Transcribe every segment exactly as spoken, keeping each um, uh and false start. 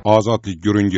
Ozodlik gurungi.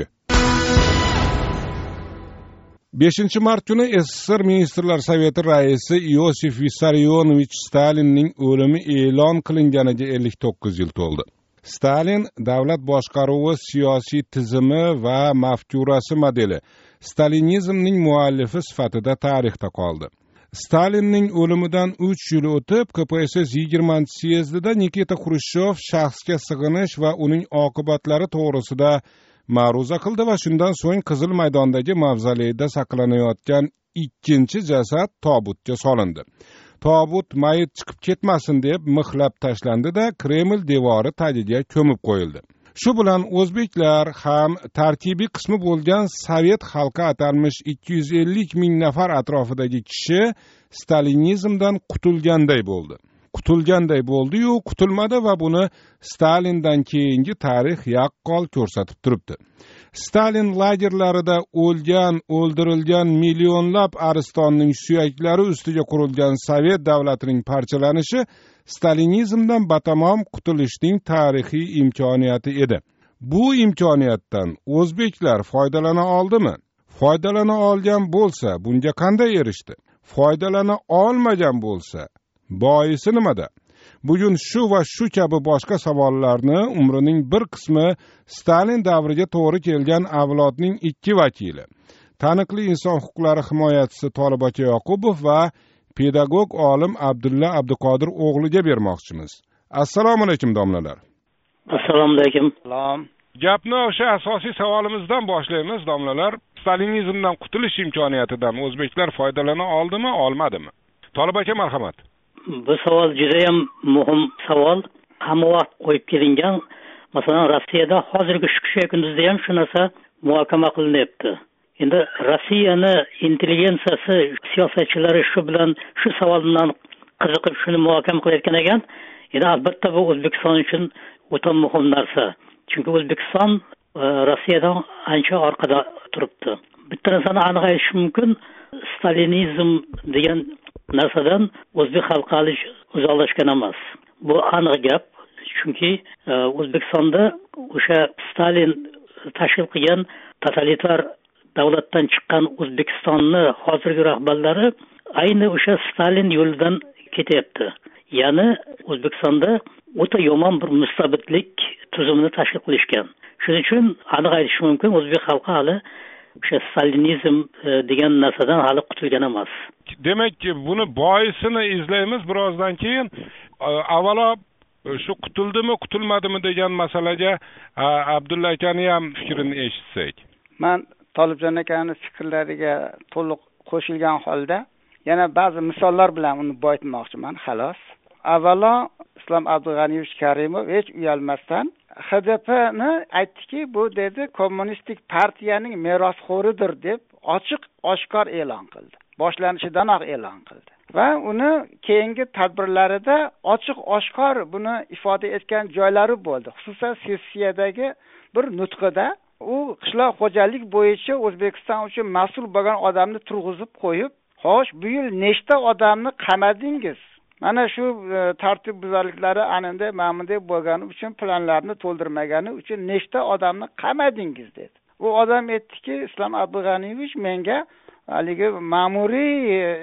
beshinchi mart kuni S S R Ministrlar Soveti raisi Iosif Vissarionovich Stalinning o'limi e'lon qilinganiga ellik to'qqiz yil to'ldi. Stalin davlat boshqaruvi siyosiy tizimi va mafkurasi modeli, stalinizmning muallifi sifatida tarixda qoldi. Stalinning o'limidan uch yil o'tib, K P S S yigirmanchi syezdida Nikita Xrushchev shaxsga sig'inish va uning oqibatlari to'g'risida ma'ruza qildi va shundan so'ng Qizil maydondagi mavzoleyda saqlanayotgan ikkinchi jasad tobutga solindi. Tobut mayit chiqib ketmasin deb mixlab tashlandi-da, Kreml devori tagiga ko'mib qo'yildi. Shu bilan o'zbeklar ham tarkibiy qismi bo'lgan Sovet xalqi atalmish ikki yuz ellik ming nafar atrofidagi kishi stalinizmdan qutulganday bo'ldi. Qutulganday bo'ldi-yu, qutulmadi va buni Stalindan keyingi tarix yaqqol ko'rsatib turibdi. Stalin lagerlarida o'lgan, o'ldirilgan millionlab aristonning suyaklari ustiga qurilgan Sovet davlatining parchalanishi stalinizmdan batamom qutulishning tarixiy imkoniyati edi. Bu imkoniyatdan o'zbeklar foydalana oldimi? Foydalana olgan bo'lsa, bunga qanday erishdi? Foydalana olmagan bo'lsa, boisi nimada? Bugun shu va shu kabi boshqa savollarni umrining bir qismi Stalin davriga to'g'ri kelgan avlodning ikki vakili, taniqli inson huquqlari himoyachisi Tolib aka Yoqubov va pedagog olim Abdulla Abduqodir o'g'liga bermoqchimiz. Assalomu alaykum domlalar. Assalomu alaykum. Salom. Gapni o'sha asosiy savolimizdan boshlaymiz domlalar. Stalinizmdan qutulish imkoniyatidan o'zbeklar foydalana oldimi, olmadimi? Tolib aka marhamat. Bu savol juda ham muhim savol. Hamma vaqt qo'yib kelingan. Masalan, Rossiyada hozirgi shu kunduzda ham shu narsa muhokama qilinyapti. Endi Rossiyani intelligensiyasi, siyosatchilari shu bilan shu savol bilan qiziqib shuni muhokama qilayotgan ekan. Endi albatta bu O'zbekiston uchun o'ta muhim narsa. Chunki O'zbekiston Rossiyadan ancha orqada turibdi. Bitta narsani aniq aytish mumkin, stalinizm degan narsadan o'zbek xalqi uzoqlashgan emas. Bu aniq gap. Chunki O'zbekistonda o'sha Stalin tashkil qilgan totalitar davlatdan chiqqan O'zbekistonni hozirgi rahbarlari ayni o'sha Stalin yo'lidan ketyapti. Ya'ni O'zbekistonda o'ta yomon bir mustabidlik tuzumini tashkil qilishgan. Shuning uchun aniq aytish mumkin, o'zbek xalqi hali o'sha stalinizm degan narsadan hali qutulgan emas. Demakki, buni boisini izlaymiz birozdan keyin. Avvalo shu qutuldimi, qutulmadimi degan masalaga Abdulla akani ham fikrini eshitsak. Men Tolibjon akaning fikrlariga to'liq qo'shilgan holda yana ba'zi misollar bilan uni boyitmoqchiman, xolos. Avvalo Islom Abdug'aniyevich Karimov hech uyalmasdan H D P'ni aytdiki, bu dedi kommunistik partiyaning merosxo'ridir deb ochiq oshkor e'lon qildi. Boshlanishidan e'lon qildi. Va uni keyingi tadbirlarida ochiq oshkor buni ifoda etgan joylari bo'ldi. Xususan sessiyadagi bir nutqida u qishloq xo'jalik bo'yicha O'zbekiston uchun mas'ul bo'lgan odamni turg'izib qo'yib, "Xo'sh, bu yil nechta odamni qamadingiz? Mana shu tartib buzarliklari ananda ma'mundek bo'lgani uchun planlarni to'ldirmagani uchun nechta odamni qamadingiz?" dedi. U odam aytdiki, Islom Abdug'aniyevich menga haligi ma'muriy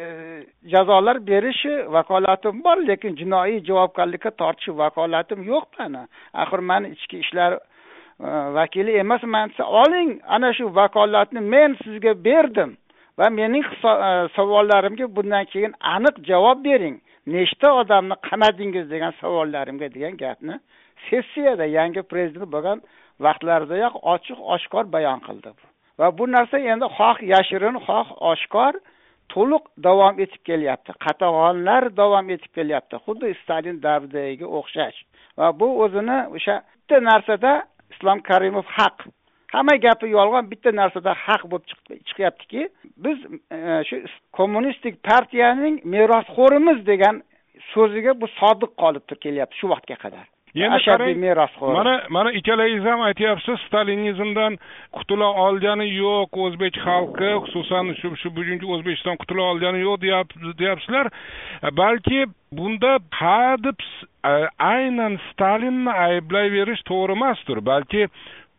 jazolar berish vakolatim bor, lekin jinoiy javobgarlikka tortish vakolatim yo'q mana. Axir men ichki ishlar vakili emasman. Oling, ana shu vakolatni men sizga berdim va mening savollarimga bundan keyin aniq javob bering. Nechta odamni qamadingiz degan savollarimga degan gapni sessiyada yangi prezident bo'lgan vaqtlardayoq ochiq oshkor bayon qildi. Va bu narsa endi xoh yashirin, xoh oshkor to'liq davom etib kelyapti. Qatag'onlar davom etib kelyapti. Xuddi Stalin davriga o'xshash. Va bu o'zini o'sha bitta narsada Islom Karimov haq. Hamma gapi yolg'on, bitta narsada haq bo'lib chiqyaptiki, biz shu kommunistik partiyaning merosxo'rimiz degan so'ziga bu sodiq qolib kelyapti shu vaqtga qadar. Yana qarang, mana mana ikkalangiz ham aytyapsiz, stalinizmdan qutula olgani yo'q o'zbek xalqi, xususan shu shu bugungi O'zbekiston qutula olgani yo'q deyapsizlar. Balki bunda hadib aynan Stalinni ayblayverish to'g'ri emasdir. Balki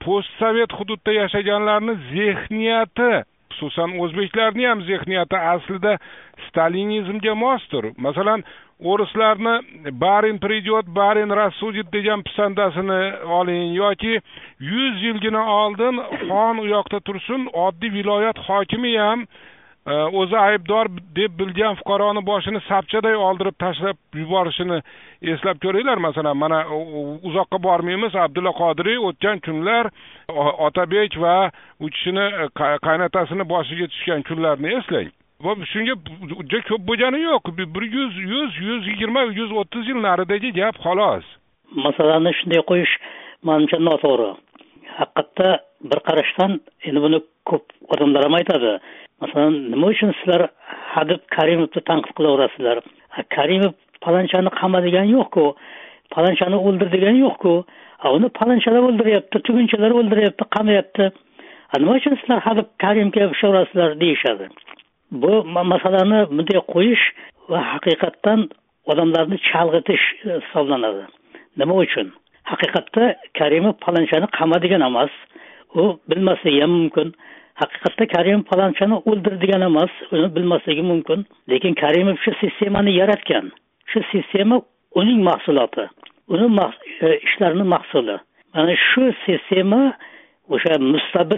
postsovet hududda yashaganlarning zehniyati, xususan o'zbeklarning ham zehniyati aslida stalinizmga mosdir. Masalan, o'rislarni Barin prидет, Barin рассудит degan pisandasini oling yoki yuz yilgina oldin xon u yoqda tursin, oddiy viloyat hokimi ham o'zi aybdor deb bilgan fuqaroni boshini sapchaday oldirib tashlab yuborishini eslab ko'ringlar. Masalan, mana uzoqqa bormaymiz, Abdulla Qodiriy o'tgan kunlar Otabek va u kishini qaynatasini boshiga tushgan kunlarni eslang. Va shunga juda ko'p bo'lgani yo'q. bir yuz, yuz, yuz yigirma, yuz o'ttiz yil naridagi gap xolos. Masalani shunday qo'yish menimcha noto'g'ri. Haqiqatda bir qarashdan endi buni ko'p odamlar ham aytadi. Masalan, nima uchun sizlar Habib Karimovni tanqid qilaverasizlar? Karimov palanchani qamadigan yo'q-ku, palanchani o'ldirdigan yo'q-ku. Uni palanchalar o'ldiryapti, tugunchalar o'ldiryapti, qamayapti. Nima uchun sizlar Habib Karimga ishovrasizlar deyishadi. Bu masalani bunday qo'yish va haqiqatdan odamlarni chalg'itish hisoblanadi. Nima uchun? Haqiqatda Karimov palanchani qamadigan emas. U bilmasligi ham mumkin. Haqiqatda Karimov palanchani o'ldirdigan emas, uni bilmasligi mumkin. Lekin Karimov shu sistemani yaratgan. Shu sistema uning mahsuloti, uning ishlarining mahsuli. Mana shu sistema o'sha mustabid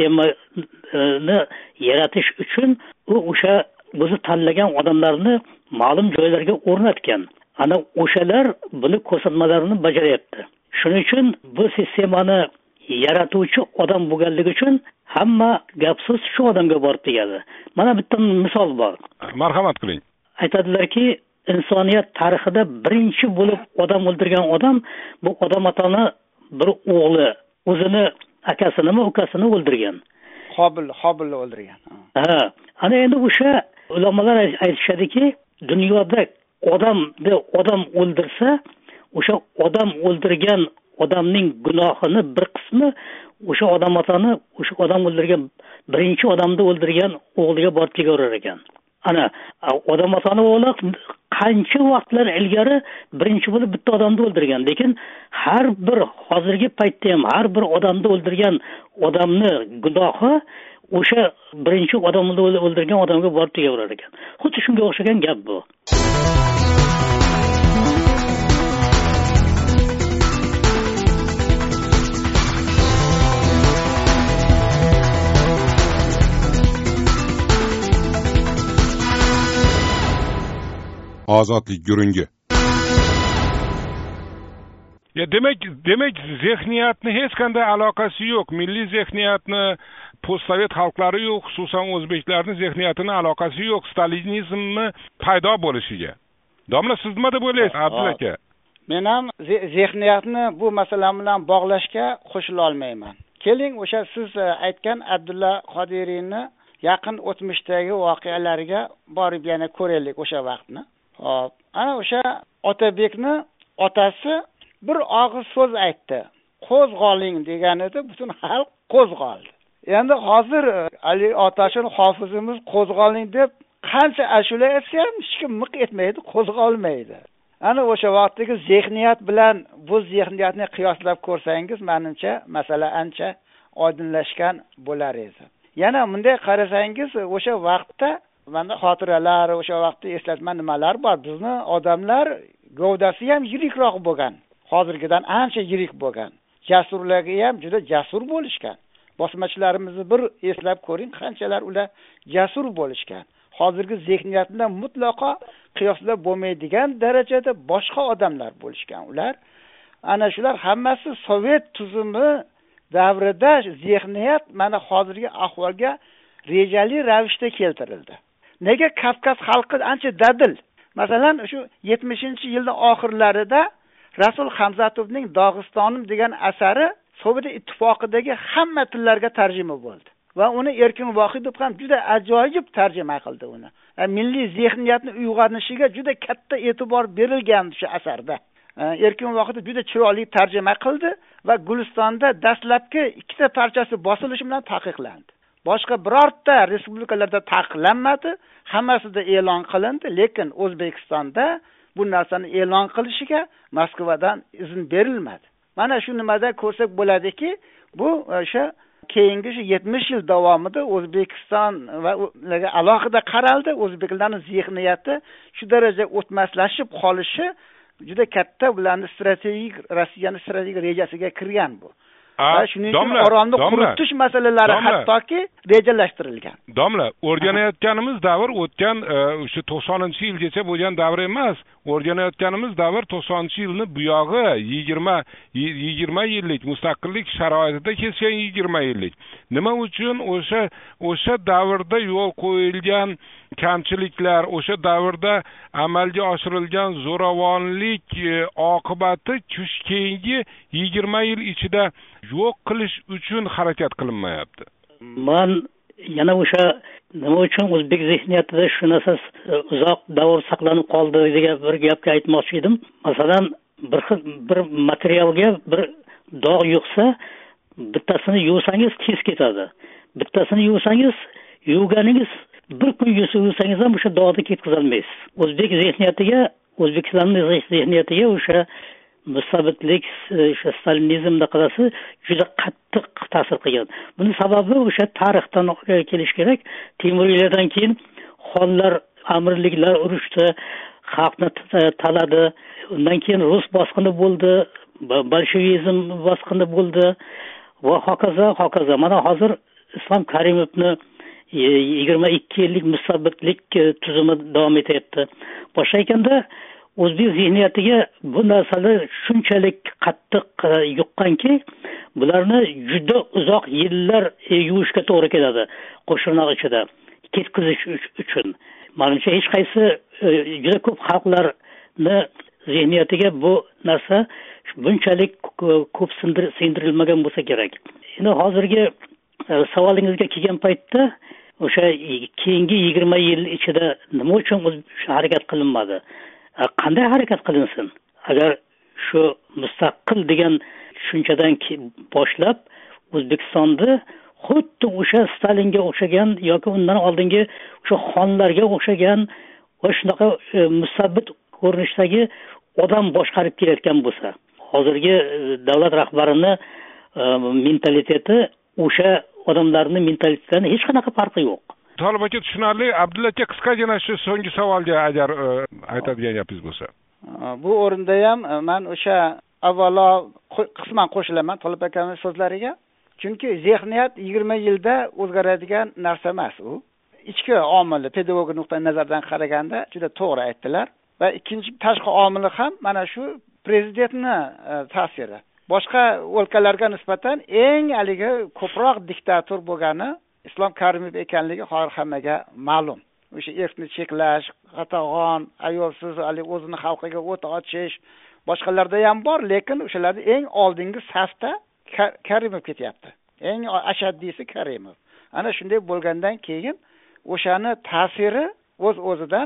sistemani yaratish uchun u o'sha o'zi tanlagan odamlarni ma'lum joylarga o'rnatgan. Ana o'shalar buni ko'rsatmalarini bajaryapti. Shuning uchun bu sistemani yaratuvchi odam bo'lganligi uchun hamma gapsiz shu odamga borib tegadi. Mana bitta misol bor. Marhamat qiling. Aytadilarki, insoniyat tarixida birinchi bo'lib odam o'ldirgan odam bu odam otani bir o'g'li, o'zini akasinimi, ukasini o'ldirgan. Qobil, Qobilni o'ldirgan. Ha, ana endi o'sha ulamolar aytishadiki, dunyoda odamni odam o'ldirsa, o'sha odam o'ldirgan odamning gunohini bir qismi o'sha odam otani, o'sha odam o'ldirgan birinchi odamni o'ldirgan o'g'liga borib tegaverar ekan. Ana odam otani o'g'li qancha vaqtlar ilgari birinchi bo'lib bitta odamni o'ldirgan, lekin har bir hozirgi paytda ham har bir odamni o'ldirgan odamni gunohi o'sha birinchi odamni o'ldirgan odamga borib tegaverar ekan. Xuddi shunga o'xshagan gap bu. Ozodlik gurungi. Ya demak, demak zehniyatni hech qanday aloqasi yo'q. Milliy zehniyatni postsovet xalqlari yo'q, xususan o'zbeklarning zehniyatini aloqasi yo'q stalinizmni paydo bo'lishiga. Domla, siz nima deb o'ylaysiz, Abdulla aka? Men ham zehniyatni bu masala bilan bog'lashga qo'shila olmayman. Keling, o'sha siz aytgan Abdulla Qodiriyni yaqin o'tmishdagi voqealariga borib yana ko'raylik o'sha vaqtni. Hop, ana o'sha Otabekni otasi bir og'iz so'z aytdi. Qo'zg'oling degan edi, butun xalq qo'zg'oldi. Endi hozir Ali Otashin hofizimiz qo'zg'oling deb qancha ashula aytsa ham hech kim miq etmaydi, qo'zg'olmaydi. Ana o'sha vaqtdagi zehniyat bilan bu zehniyatni qiyoslab ko'rsangiz, menimcha masala ancha oydinlashgan bo'lar edi. Yana bunday qarasangiz, o'sha vaqtda menda xotiralar, o'sha vaqtda eslatma nimalar bor. Bizni odamlar gavdasi ham yirikroq bo'lgan. Hozirgidan ancha yirik bo'lgan. Jasurlarga ham juda jasur bo'lishgan. Bosmachilarimizni bir eslab ko'ring, qanchalar ular jasur bo'lishgan. Hozirgi zehniyatda mutlaqo qiyoslab bo'lmaydigan darajada boshqa odamlar bo'lishgan ular. Ana shular hammasi sovet tuzumi davrida zehniyat mana hozirgi ahvolga rejali ravishda keltirildi. Nega Kavkaz xalqi ancha dadil? Masalan, shu yetmishinchi yilning oxirlarida Rasul Hamzatovning Dog'istonim degan asari Sovet ittifoqidagi hamma tillarga tarjima bo'ldi. Va uni Erkin Vohidov ham juda ajoyib tarjima qildi uni. Milliy zehniyatni uyg'onishiga juda katta e'tibor berilgan shu asarda. Erkin Vohidov juda chiroyli tarjima qildi va Gulistonda dastlabki ikkita parchasi bosilishi bilan taqiqlandi. Boshqa birorta respublikalarda taqiqlanmadi, hammasida e'lon qilindi, lekin O'zbekistonda bu narsani e'lon qilishiga Moskvadan izn berilmadi. mana shu nimada ko'rsak bo'ladiki, bu o'sha keyingi shu yetmish yil davomida O'zbekiston va ularga alohida qaraldi. O'zbeklarning zehniyati shu daraja o'tmaslashib qolishi juda katta ularning strategik Rossiyaning strategik rejasiga kirgan bu. Va shuning uchun orolni quritish masalalari hattoki rejalashtirilgan. Domla, o'rganayotganimiz davr o'tgan o'sha to'qsoninchi yilgacha bo'lgan davr emas. O'rganayotganimiz davr to'qsoninchi yilni buyog'i yigirma yillik mustaqillik sharoitida kesgan yigirma yillik. Nima uchun o'sha o'sha davrda yo'l qo'yilgan kamchiliklar, o'sha davrda amalga oshirilgan zo'ravonlik oqibati keyingi yigirma yil ichida yo'q qilish uchun harakat qilinmayapti. Men yana o'sha nima uchun o'zbek zehniyatida shu narsa uzoq davr saqlanib qoldi degan bir gapga aytmoqchi edim. Masalan, bir bir materialga bir dog' yuqsa, bittasini yuvsangiz tez ketadi. Bittasini yuvsangiz, yuvganingiz bir kun yuvsangiz ham o'sha dog'ni ketkazolmaysiz. O'zbek zehniyatiga, O'zbekistonning zehniyatiga o'sha mustabidlik, o'sha stalinizmda qarasi juda qattiq ta'sir qilgan. Buning sababi o'sha tarixdan kelish kerak. Temuriylardan keyin xonlar, amirliklar urushdi, xalqni taladi. Undan keyin rus bosqini bo'ldi, bolshevizm bosqini bo'ldi va hokazo, hokazo. Mana hozir Islom Karimovni yigirma ikki yillik mustabidlik tuzumi davom etyapti. Boshqa ekanda o'zbek zehniyatiga bu narsalar shunchalik qattiq yuqqanki, bularni juda uzoq yillar yuvishga to'g'ri keladi qo'shirnoq ichida ketkizish uchun. Menimcha hech qaysi juda ko'p xalqlarni zehniyatiga bu narsa bunchalik ko'p singdirilmagan bo'lsa kerak. Endi hozirgi savolingizga kelgan paytda o'sha keyingi yigirma yil ichida nima uchun harakat qilinmadi? Qanday harakat qilinsin? Agar shu mustaqil degan tushunchadan boshlab O'zbekistonda xuddi o'sha Stalinga o'xshagan yoki undan oldingi o'sha xonlarga o'xshagan va shunaqa mustabbid ko'rinishdagi odam boshqarib kelayotgan bo'lsa, hozirgi davlat rahbarining mentaliteti o'sha odamlarning mentalitetidan hech qanaqa farqi yo'q. Talab aka, tushunarli. Abdulla aka, qisqagina shu so'nggi savolga agar aytadigan gapingiz bo'lsa. Bu o'rinda ham men o'sha avvalo qisman qo'shilaman Talab akamning so'zlariga. Chunki zehniyat yigirma yilda o'zgaradigan narsa emas u. Ichki omili, pedagogik nuqtai nazardan qaraganda juda to'g'ri aytdilar. Va ikkinchi tashqi omili ham mana shu prezidentning ta'siri. Boshqa o'lkalarga nisbatan eng haligi ko'proq diktator bo'lgani Islom Karimov ekanligi hozir hammaga ma'lum. O'sha erkni cheklash, qatag'on, ayolsiz hali o'zini xalqiga o't ochish, boshqalarda ham bor, lekin o'shalarning eng oldingi safda Karimov ketyapti. Eng ashaddiysi Karimov. Ana shunday bo'lgandan keyin o'shani ta'siri o'z-o'zidan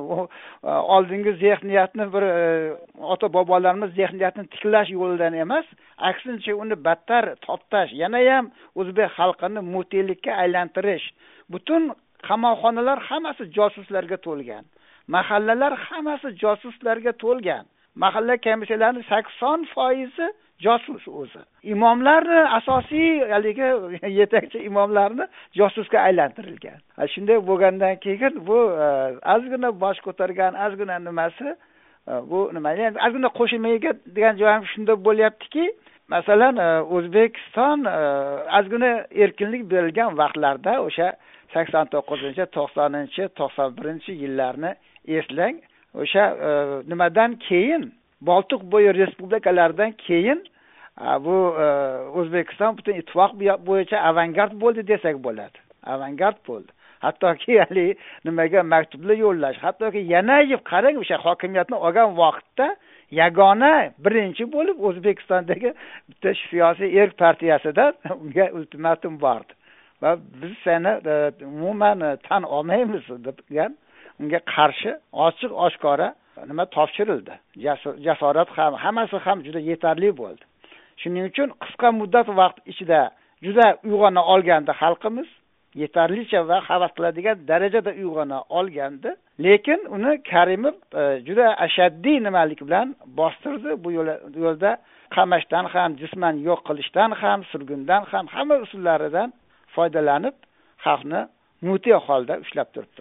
oldingi zehniyatni bir ota bobolarimiz zehniyatini tiklash yo'lidan emas, aksincha uni battar toptash, yana ham o'zbek xalqini mutelikka aylantirish. Butun qamoqxonalar hammasi josuslarga to'lgan. Mahallalar hammasi josuslarga to'lgan. Mahalla komissiyalarining sakson foizi josus o'zi. Imomlarni asosiy haligi yetakchi imomlarni josusga aylantirilgan. Shunday bo'lgandan keyin bu ozgina bosh ko'targan, ozgina nimasi bu nima? Endi ozgina qo'shilmayga degan joyim shunda bo'lyaptiki, masalan, O'zbekiston ozgina erkinlik berilgan vaqtlarda o'sha sakson to'qqizinchi, to'qsoninchi, to'qson birinchi yillarni eslang. O'sha nimadan keyin Boltiq bo'yi respublikalaridan keyin bu O'zbekiston butun ittifoq bo'yicha avangard bo'ldi desak bo'ladi. Avangard bo'ldi. Hattoki hali nimaga maktublar yo'llash, hattoki yana yib qarang, o'sha hokimiyatni olgan vaqtda yagona birinchi bo'lib O'zbekistondagi bitta siyosiy erk partiyasidan unga ultimatum bordi. Va biz seni umuman tan olmaymiz degan unga qarshi ochiq oshkora nima topshirildi. Jasorat ham, hammasi ham juda yetarli bo'ldi. Shuning uchun qisqa muddat vaqt ichida juda uyg'ona olganda xalqimiz yetarlicha va havas qiladigan darajada uyg'ona olganda lekin uni Karimov juda ashaddiy nimalik bilan bostirdi. Bu yo'lda qamashdan ham, jisman yo'q qilishdan ham, surgundan ham hamma usullaridan foydalanib xalqni mute holda ushlab turibdi.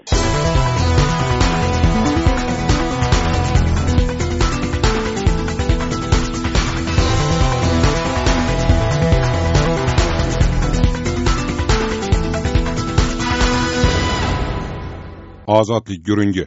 Ozodlik gurungi.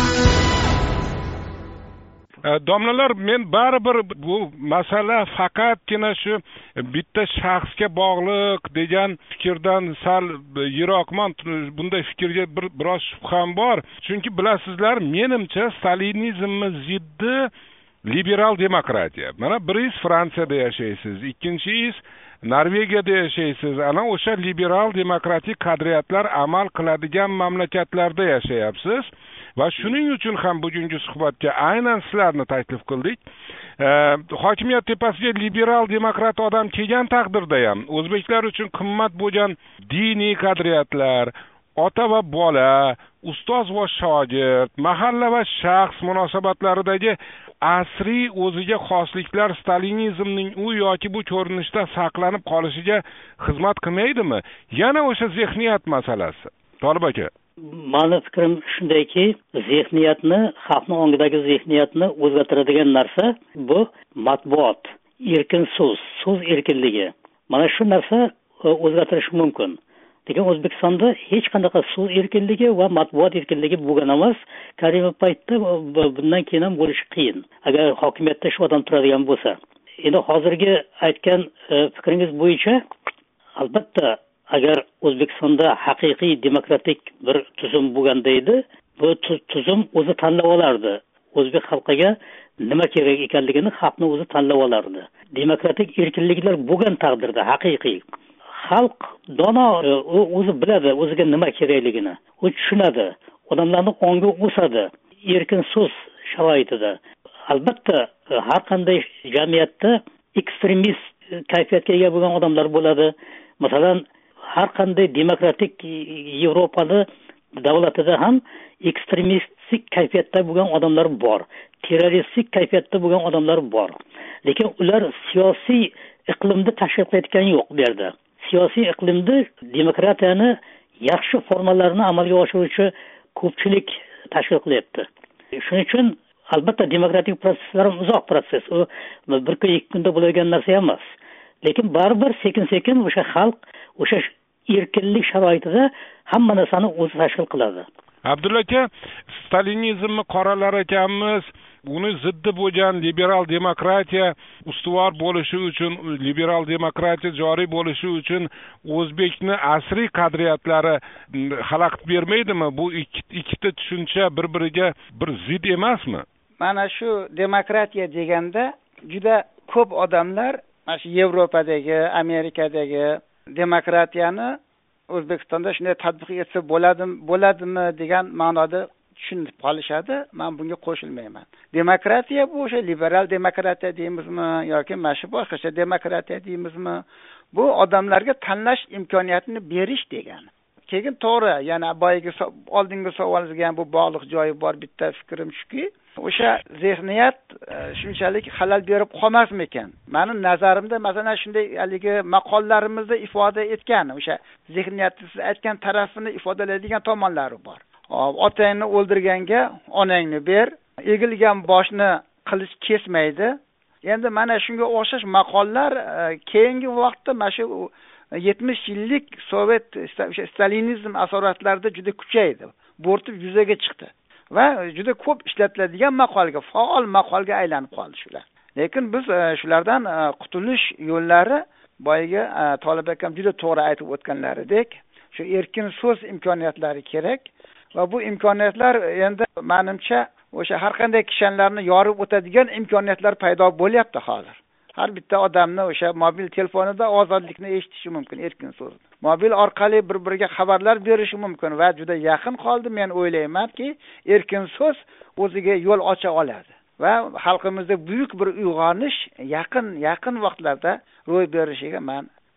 Domlalar, men baribir bu masala faqatgina shu bitta shaxsga bog'liq degan fikrdan sal yiroqman. Bunday fikrga bir biroz shubham bor. Chunki bilasizlar, menimcha stalinizmni ziddi liberal demokratiya. Mana biringiz Fransiyada yashaysiz, ikkinchiyiz Norvegiyada yashaysiz. Ana o'sha liberal demokratik qadriyatlar amal qiladigan mamlakatlarda yashayapsiz. Va shuning uchun ham bugungi suhbatga aynan sizlarni taklif qildik. E, hokimiyat tepasiga liberal demokrat odam kelgan taqdirda ham o'zbeklar uchun qimmat bo'lgan diniy qadriyatlar, ota va bola, ustoz va shogird, mahalla va shaxs munosabatlaridagi asriy o'ziga xosliklar stalinizmning u yoki bu ko'rinishda saqlanib qolishiga xizmat qilmaydimi? Yana o'sha zehniyat masalasi. Tolib aka. Mani fikrim shundayki, zehniyatni, xalqning ongidagi zehniyatni o'zgartiradigan narsa bu matbuot, erkin so'z, so'z erkinligi. Mana shu narsa o'zgartirishi mumkin. Lekin O'zbekistonda hech qanaqa so'z erkinligi va matbuot erkinligi bo'lgan emas. Karimov paytda bundan keyin ham bo'lishi qiyin. Agar hokimiyatda shu odam turadigan bo'lsa. Endi hozirgi aytgan fikringiz bo'yicha albatta agar O'zbekistonda haqiqiy demokratik bir tuzum bo'lganda edi, bu tuzum o'zi tanlab olardi. O'zbek xalqiga nima kerak ekanligini xalqning o'zi tanlab olardi. Demokratik erkinliklar bo'lgan taqdirda haqiqiy xalq dono o'zi biladi o'ziga nima kerakligini. U tushunadi. Odamlarning ongi o'sadi. Erkin so'z sharoitida. Albatta har qanday jamiyatda ekstremist kayfiyatga ega bo'lgan odamlar bo'ladi. Masalan, har qanday demokratik Yevropani davlatida ham ekstremistik kayfiyatda bo'lgan odamlar bor. Terroristik kayfiyatda bo'lgan odamlar bor. Lekin ular siyosiy iqlimda tashkil qilayotgani yo'q bu yerda. Siyosiy iqlimda demokratiyani yaxshi formalarini amalga oshiruvchi ko'pchilik tashkil qilyapti. Shuning uchun albatta demokratik proseslar uzoq proses. U bir kun ikki kunda bo'ladigan narsa emas. Lekin baribir sekin-sekin o'sha xalq o'sha erkinlik sharoitida hamma narsani o'zi tashkil qiladi. Abdulla aka, stalinizmni qoralar ekanmiz, uni ziddi bo'lgan liberal demokratiya ustuvor bo'lishi uchun, liberal demokratiya joriy bo'lishi uchun o'zbekni asriy qadriyatlari xalaqit bermaydimi? Bu ikkita tushuncha bir-biriga bir zid emasmi? Mana shu demokratiya deganda juda ko'p odamlar mana shu Yevropadagi, Amerikadagi demokratiyani O'zbekistonda shunday tatbiq etsa bo'ladimi, bo'ladimi degan ma'noda tushunib qolishadi. Men bunga qo'shilmayman. Demokratiya bu o'sha liberal demokratiya deymizmi yoki mana shu boshqacha demokratiya deymizmi? Bu odamlarga tanlash imkoniyatini berish degani. Keyin to'g'ri, yana boyagi oldingi savolingizga ham bu bog'liq joyi bor. Bitta fikrim shuki, o'sha zehniyat shunchalik xalal berib qolmasmikan? Mening nazarimda masalan shunday haligi maqollalarimizda ifoda etgan o'sha zehniyatni siz aytgan tarafini ifodalaydigan tomonlari bor. Otangni o'ldirganga onangni ber, egilgan boshni qilich kesmaydi. Endi mana shunga o'xshash maqollar keyingi vaqtda mana shu yetmish yillik Sovet Stalinizm asoratlarida juda kuchaydi. Bo'rtib yuzaga chiqdi. Va juda ko'p ishlatiladigan maqolga, faol maqolga aylanib qoldi shular. Lekin biz shulardan qutulish yo'llari boyiga Tolib akam juda to'g'ri aytib o'tganlaridek, shu erkin so'z imkoniyatlari kerak va bu imkoniyatlar endi menimcha o'sha har qanday kishanlarni yorib o'tadigan imkoniyatlar paydo bo'lyapti hozir. Har bitta odamni o'sha mobil telefonida ozodlikni eshitishi mumkin, erkin so'z. Mobil orqali bir-biriga xabarlar berishi mumkin va juda yaqin qoldi. Men o'ylaymanki, erkin so'z o'ziga yo'l ocha oladi va xalqimizda buyuk bir uyg'onish yaqin yaqin vaqtlarda ro'y berishiga men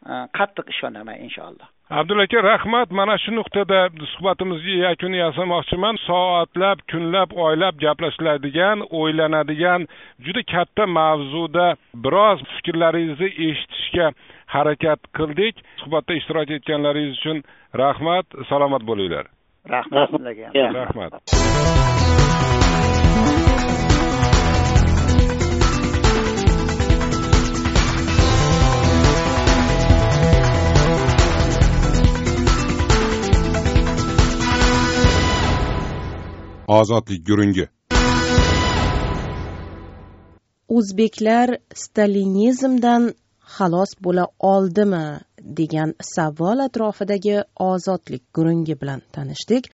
qattiq ishonaman inshaalloh. Abdulla aka, rahmat. Mana shu nuqtada suhbatimizga yakun yasamoqchiman. Soatlab, kunlab, oylab gaplashiladigan, o'ylanadigan juda katta mavzuda biroz fikrlaringizni eshitishga harakat qildik. Suhbatda ishtirok etganlaringiz uchun rahmat. Salomat bo'linglar. Rahmat sizlarga. Rahmat. Ozodlik gurungi. O'zbeklar stalinizmdan xalos bo'la oldimi degan savol atrofidagi ozodlik gurungi bilan tanishdik.